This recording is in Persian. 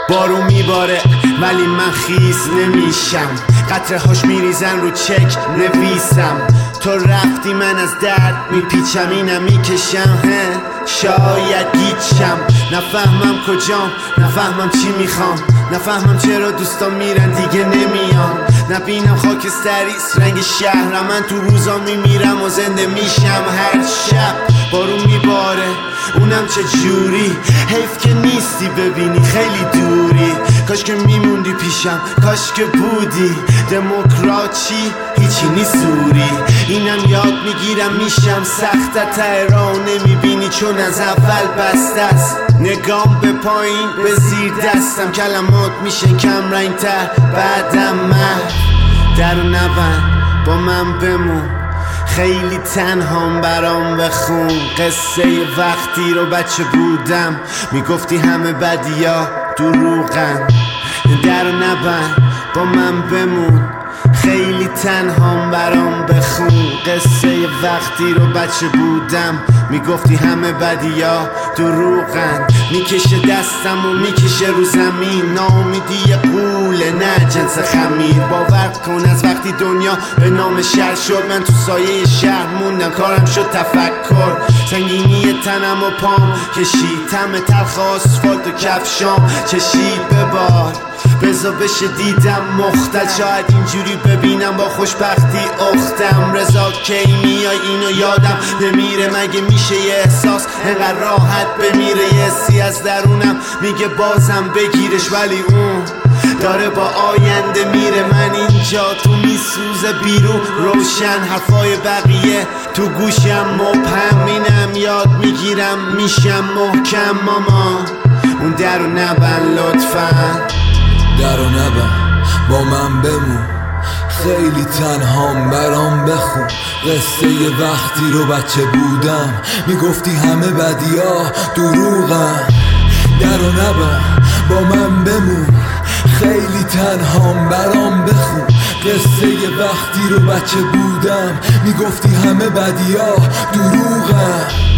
بارون میباره ولی من خیس نمیشم، قطره هاش میریزن رو چک نویسم. تو رفتی من از درد میپیچم، اینم میکشم شاید گیچم. نفهمم کجام، نفهمم چی میخوام، نفهمم چرا دوستان میرن دیگه نمیام. نبینم خاکستریست رنگ شهرم، من تو روزا میمیرم و زنده میشم هر شب. بارون میباره اونم چه جوری، حیف که نیستی ببینی خیلی دوری. کاش که میموندی پیشم، کاش که بودی دموکراچی هیچی نی سوری. اینم یاد میگیرم میشم سخت ته را نمیبینی چون از اول بسته است. نگام به پایین به زیر دستم، کلمات میشن کم رنگ تر بعدم من. درو نبند با من بمون، خیلی تنهام برام بخون. قصه وقتی رو بچه بودم میگفتی همه بدیا دروغن. درو نبند با من بمون، خیلی تنهام برام بخون. قصه وقتی رو بچه بودم میگفتی همه بدیا دروغن. میکشه دستم و میکشه رو زمین، ناامیدی قوله نه جنس خمیر. باور کن از وقتی دنیا به نام شهر شد، من تو سایه شهر موندم، کارم شد تفکر. سنگینی تنم و پام کشید، طعم تلخ آسفالت و کفشام چشید. ببار بزا بشه دیدم مختل، شاید اینجوری ببینم با خوشبختی اختم. رضا کی میای اینو یادم نمیره، مگه میشه یه احساس انقدر راحت بمیره؟ یه حسی از درونم میگه بازم بگیرش، ولی اون داره با آینده میره. من اینجا تو میسوزه بیرون روشن، حرفای بقیه تو گوشم مبهم. اینم یاد میگیرم میشم محکم. ماما اون درو نبند لطفاً، درو نبند با من بمون، خیلی تنهام برام بخون. قصه وقتی رو بچه بودم میگفتی همه بدیا دروغن. درو نبند با من بمون، خیلی تنهام برام بخون. قصه وقتی رو بچه بودم میگفتی همه بدیا دروغن.